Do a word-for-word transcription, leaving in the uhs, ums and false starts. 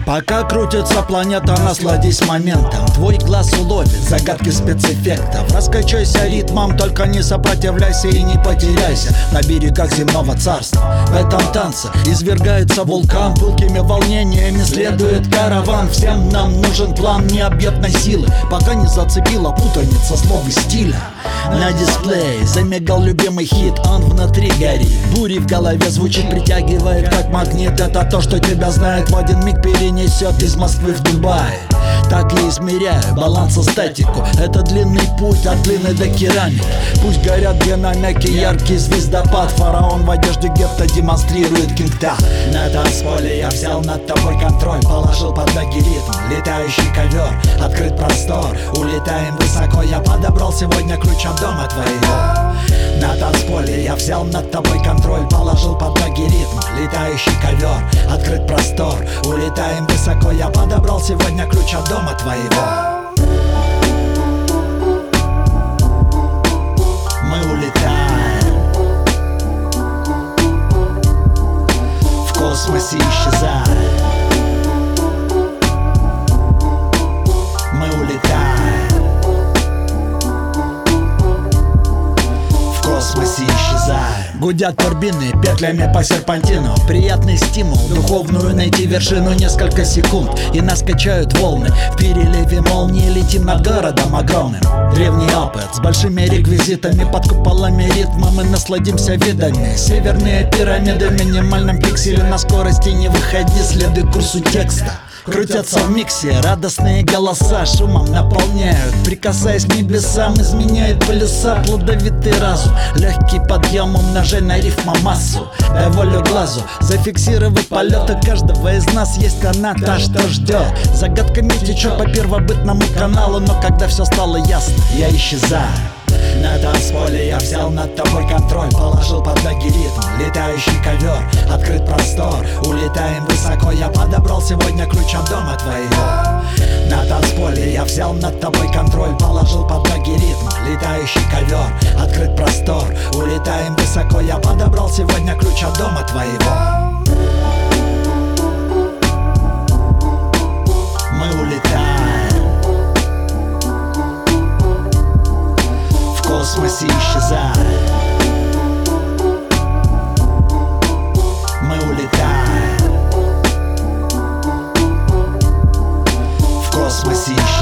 Пока крутится планета, насладись моментом. Твой глаз уловит загадки спецэффектов. Раскачайся ритмом, только не сопротивляйся и не потеряйся на берегах земного царства. В этом танце извергается вулкан, пылкими волнениями следует караван. Всем нам нужен план необъятной силы, пока не зацепила путаница слов и стиля. На дисплее замигал любимый хит, он внутри горит. Бури в голове звучит, притягивает как магнит. Это то, что тебя знает, в один миг перенесет из Москвы в Дубай. Так и измеряю баланс и статику. Это длинный путь от глины до керамики. Пусть горят две намеки, яркий звездопад. Фараон в одежде гетто демонстрирует кингта. На танцполе я взял над тобой контроль, положил под ноги ритм, летающий ковер, открыт простор. Улетаем высоко, я подобрал сегодня ключ от дома твоего. На танцполе я взял над тобой контроль, положил под ноги ритм, летающий ковер, открыт простор. Улетаем высоко, я подобрал сегодня ключ от дома твоего. Мы улетаем, в космосе исчезаем. Мы улетаем, в космосе исчезаем. Гудят турбины петлями по серпантину. Приятный стимул, духовную найти вершину. Несколько секунд и нас качают волны. В переливе молнии летим над городом огромным. Древний опыт с большими реквизитами, под куполами ритма мы насладимся видами. Северные пирамиды в минимальном пикселе. На скорости не выходи, следуй курсу текста. Крутятся в миксе радостные голоса, шумом наполняют, прикасаясь к небесам, изменяет полюса. Плодовитый разум, легкий подъем, умножай на рифма массу. Дай волю глазу зафиксировать полеты каждого из нас. Есть канат, а что ждет? Загадками течет по первобытному каналу. Но когда все стало ясно, я исчезаю. На танцполе я взял над тобой контроль, положил под ноги ритм, летающий ковер, открыт простор. Улетаем высоко, я подобрал сегодня ключ от дома твоего. На танцполе я взял над тобой контроль, положил под ноги ритм, летающий ковер, открыт простор. Улетаем высоко, я подобрал сегодня ключ от дома твоего. Мы улетаем, в космосе исчезаем. Мы улетаем, в космосе исчезаем.